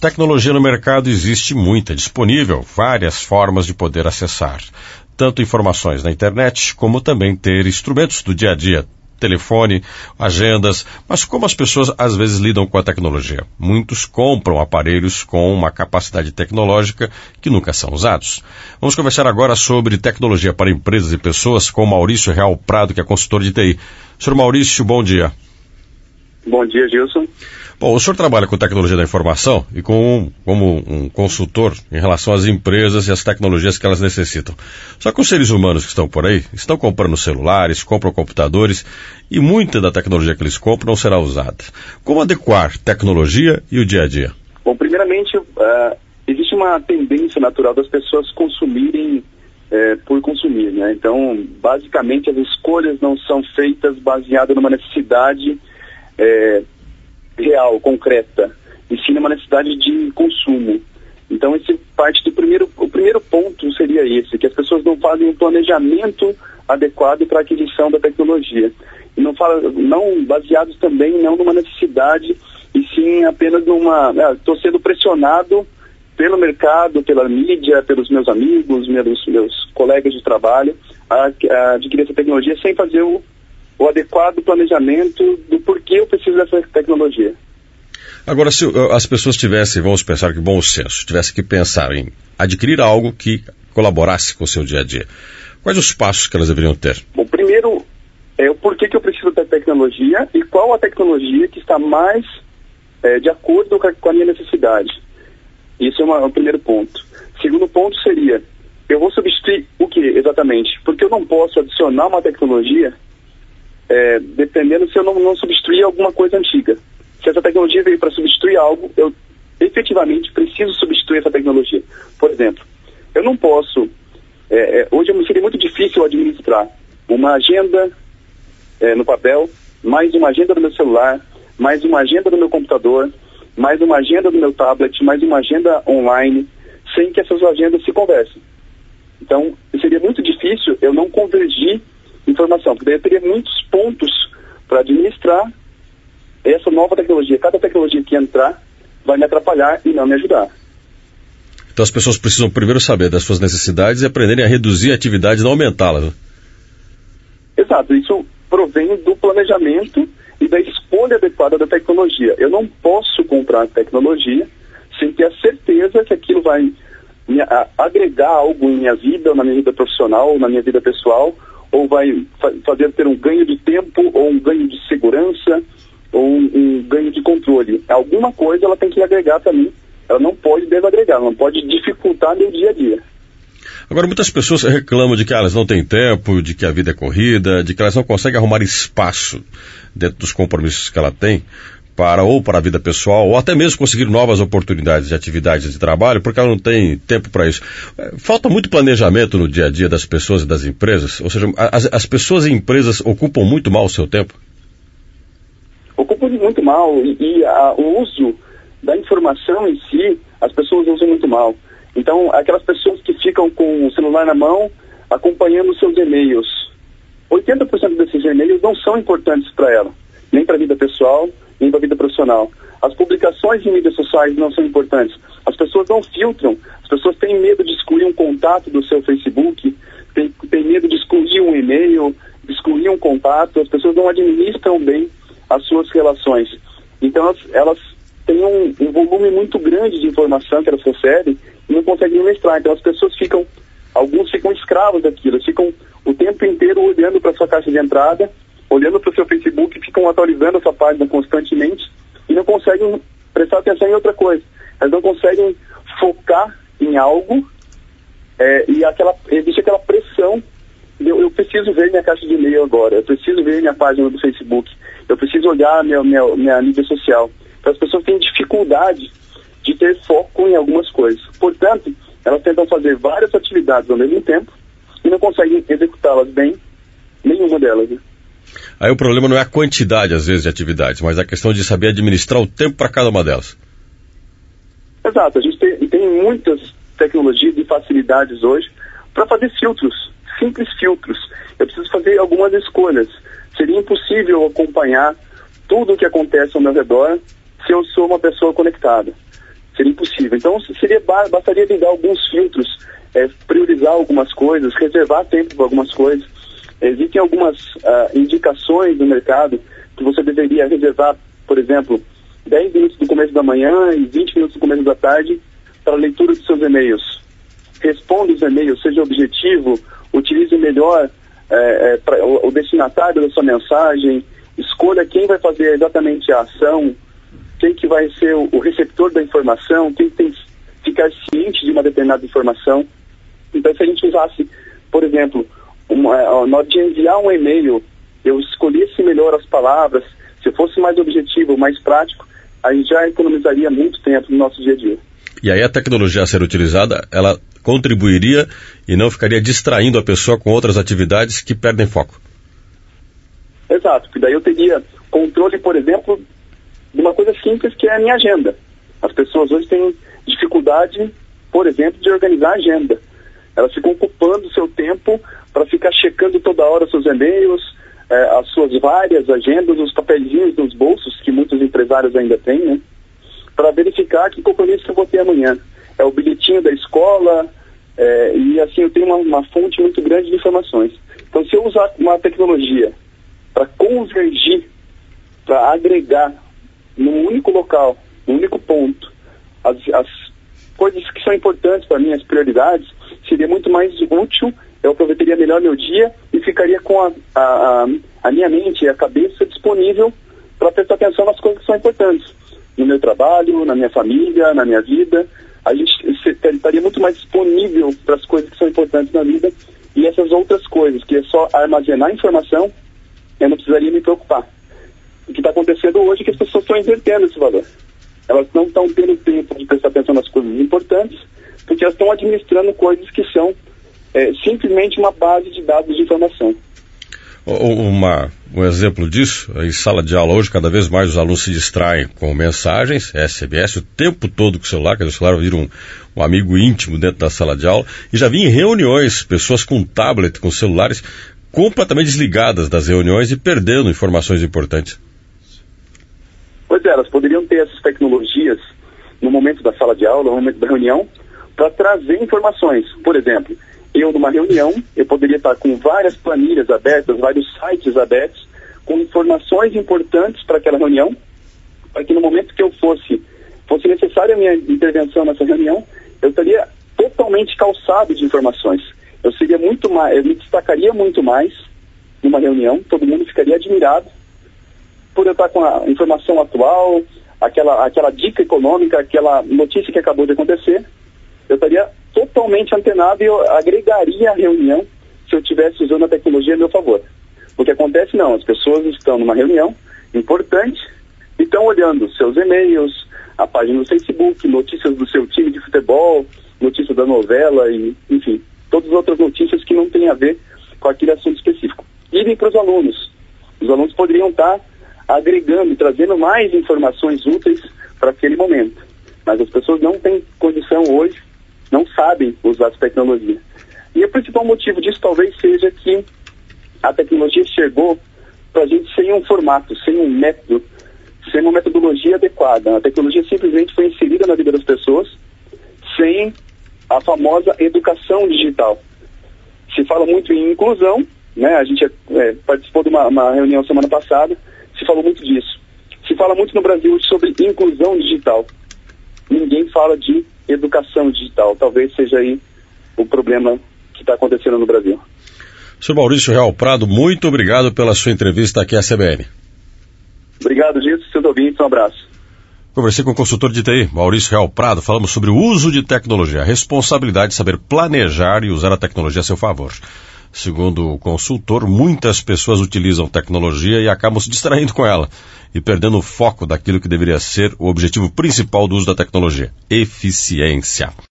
Tecnologia no mercado existe muita, disponível, várias formas de poder acessar. Tanto informações na internet, como também ter instrumentos do dia a dia, telefone, agendas, mas como as pessoas às vezes lidam com a tecnologia? Muitos compram aparelhos com uma capacidade tecnológica que nunca são usados. Vamos conversar agora sobre tecnologia para empresas e pessoas com Maurício Real Prado, que é consultor de TI. Senhor Maurício, bom dia. Bom dia, Gilson. Bom, o senhor trabalha com tecnologia da informação e como um consultor em relação às empresas e às tecnologias que elas necessitam. Só que os seres humanos que estão por aí estão comprando celulares, compram computadores e muita da tecnologia que eles compram não será usada. Como adequar tecnologia e o dia a dia? Bom, primeiramente, existe uma tendência natural das pessoas consumirem por consumir, né? Então, basicamente, as escolhas não são feitas baseadas numa necessidade real, concreta, e sim numa necessidade de consumo. Então, o primeiro ponto seria esse, que as pessoas não fazem um planejamento adequado para a aquisição da tecnologia. E não baseados também não numa necessidade, e sim apenas estou sendo pressionado pelo mercado, pela mídia, pelos meus amigos, meus colegas de trabalho, a adquirir essa tecnologia sem fazer o adequado planejamento do porquê eu preciso dessa tecnologia. Agora, se as pessoas tivessem, vamos pensar que bom senso, tivessem que pensar em adquirir algo que colaborasse com o seu dia a dia, quais os passos que elas deveriam ter? Bom, primeiro é o porquê que eu preciso da tecnologia e qual a tecnologia que está mais de acordo com a minha necessidade. Isso é o primeiro ponto. Segundo ponto seria, eu vou substituir o que exatamente? Porque eu não posso adicionar uma tecnologia dependendo se eu não substituir alguma coisa antiga. Se essa tecnologia veio para substituir algo, eu efetivamente preciso substituir essa tecnologia. Por exemplo, eu não posso, hoje seria muito difícil administrar uma agenda no papel, mais uma agenda no meu celular, mais uma agenda no meu computador, mais uma agenda no meu tablet, mais uma agenda online, sem que essas agendas se conversem. Então, seria muito difícil eu não convergir informação, porque daí eu teria muitos pontos para administrar essa nova tecnologia. Cada tecnologia que entrar vai me atrapalhar e não me ajudar. Então as pessoas precisam primeiro saber das suas necessidades e aprenderem a reduzir a atividade e não aumentá-las, né? Exato, isso provém do planejamento e da escolha adequada da tecnologia. Eu não posso comprar tecnologia sem ter a certeza que aquilo vai agregar algo em minha vida, ou na minha vida profissional, ou na minha vida pessoal, ou vai fazer ter um ganho de tempo, ou um ganho de segurança, ou um ganho de controle. Alguma coisa ela tem que agregar para mim. Ela não pode desagregar, ela não pode dificultar meu dia a dia. Agora, muitas pessoas reclamam de que elas não têm tempo, de que a vida é corrida, de que elas não conseguem arrumar espaço dentro dos compromissos que ela tem para a vida pessoal, ou até mesmo conseguir novas oportunidades de atividades de trabalho, porque ela não tem tempo para isso. Falta muito planejamento no dia a dia das pessoas e das empresas? Ou seja, as pessoas e empresas ocupam muito mal o seu tempo? Ocupam muito mal, e o uso da informação em si, as pessoas usam muito mal. Então, aquelas pessoas que ficam com o celular na mão, acompanhando os seus e-mails, 80% desses e-mails não são importantes para ela, nem para a vida pessoal, nem para a vida profissional. As publicações em mídias sociais não são importantes. As pessoas não filtram, as pessoas têm medo de excluir um contato do seu Facebook, têm medo de excluir um e-mail, de excluir um contato, as pessoas não administram bem as suas relações. Então, elas têm um volume muito grande de informação que elas recebem e não conseguem administrar. Então, as pessoas alguns ficam escravos daquilo, ficam o tempo inteiro olhando para sua caixa de entrada, olhando para o seu Facebook, ficam atualizando a sua página constantemente e não conseguem prestar atenção em outra coisa. Elas não conseguem focar em algo e existe aquela pressão de eu preciso ver minha caixa de e-mail agora, eu preciso ver minha página do Facebook, eu preciso olhar minha mídia social. Então as pessoas têm dificuldade de ter foco em algumas coisas. Portanto, elas tentam fazer várias atividades ao mesmo tempo e não conseguem executá-las bem, nenhuma delas, né? Aí o problema não é a quantidade, às vezes, de atividades, mas a questão de saber administrar o tempo para cada uma delas. Exato. A gente tem muitas tecnologias e facilidades hoje para fazer filtros, simples filtros. Eu preciso fazer algumas escolhas. Seria impossível acompanhar tudo o que acontece ao meu redor se eu sou uma pessoa conectada. Seria impossível. Então, bastaria ligar alguns filtros, priorizar algumas coisas, reservar tempo para algumas coisas. Existem algumas indicações no mercado que você deveria reservar, por exemplo, 10 minutos do começo da manhã e 20 minutos do começo da tarde para a leitura dos seus e-mails. Responda os e-mails, seja objetivo, utilize melhor o destinatário da sua mensagem, escolha quem vai fazer exatamente a ação, quem que vai ser o receptor da informação, quem tem que ficar ciente de uma determinada informação. Então, se a gente usasse, por exemplo, na hora de enviar um e-mail, eu escolhesse melhor as palavras, se eu fosse mais objetivo, mais prático, a gente já economizaria muito tempo no nosso dia a dia. E aí a tecnologia a ser utilizada, ela contribuiria e não ficaria distraindo a pessoa com outras atividades que perdem foco. Exato, porque daí eu teria controle, por exemplo, de uma coisa simples que é a minha agenda. As pessoas hoje têm dificuldade, por exemplo, de organizar a agenda. Elas ficam ocupando o seu tempo para ficar checando toda hora seus e-mails, as suas várias agendas, os papelzinhos nos bolsos, que muitos empresários ainda têm, né? Para verificar que compromisso eu vou ter amanhã. É o bilhetinho da escola, e assim eu tenho uma fonte muito grande de informações. Então, se eu usar uma tecnologia para convergir, para agregar num único local, num único ponto, as coisas que são importantes para mim, as prioridades, seria muito mais útil, eu aproveitaria melhor meu dia e ficaria com a minha mente e a cabeça disponível para prestar atenção nas coisas que são importantes. No meu trabalho, na minha família, na minha vida, a gente estaria muito mais disponível para as coisas que são importantes na vida, e essas outras coisas, que é só armazenar informação, eu não precisaria me preocupar. O que está acontecendo hoje é que as pessoas estão invertendo esse valor. Elas não estão tendo tempo de prestar atenção nas coisas importantes, porque elas estão administrando coisas que são simplesmente uma base de dados de informação. Um exemplo disso, em sala de aula hoje, cada vez mais os alunos se distraem com mensagens, SMS, o tempo todo com o celular, quer dizer, o celular vira um amigo íntimo dentro da sala de aula, e já vi em reuniões, pessoas com tablet, com celulares, completamente desligadas das reuniões e perdendo informações importantes. Pois é, elas poderiam ter essas tecnologias no momento da sala de aula, no momento da reunião, para trazer informações. Por exemplo, eu numa reunião, eu poderia estar com várias planilhas abertas, vários sites abertos, com informações importantes para aquela reunião, para que no momento que eu fosse necessária a minha intervenção nessa reunião, eu estaria totalmente calçado de informações. Eu me destacaria muito mais numa reunião, todo mundo ficaria admirado por eu estar com a informação atual, aquela dica econômica, aquela notícia que acabou de acontecer. Eu estaria totalmente antenado e eu agregaria a reunião se eu estivesse usando a tecnologia a meu favor. O que acontece não, as pessoas estão numa reunião importante e estão olhando seus e-mails, a página do Facebook, notícias do seu time de futebol, notícias da novela e, enfim, todas as outras notícias que não têm a ver com aquele assunto específico. Idem para os alunos. Os alunos poderiam estar agregando e trazendo mais informações úteis para aquele momento. Mas as pessoas não têm condição hoje, não sabem usar essa tecnologia. E o principal motivo disso talvez seja que a tecnologia chegou para a gente sem um formato, sem um método, sem uma metodologia adequada. A tecnologia simplesmente foi inserida na vida das pessoas sem a famosa educação digital. Se fala muito em inclusão, né? A gente participou de uma reunião semana passada, se falou muito disso. Se fala muito no Brasil sobre inclusão digital. Ninguém fala de educação digital. Talvez seja aí o problema que está acontecendo no Brasil. Sr. Maurício Real Prado, muito obrigado pela sua entrevista aqui à CBN. Obrigado, Gilson, seus ouvintes, um abraço. Conversei com o consultor de TI, Maurício Real Prado, falamos sobre o uso de tecnologia, a responsabilidade de saber planejar e usar a tecnologia a seu favor. Segundo o consultor, muitas pessoas utilizam tecnologia e acabam se distraindo com ela e perdendo o foco daquilo que deveria ser o objetivo principal do uso da tecnologia: eficiência.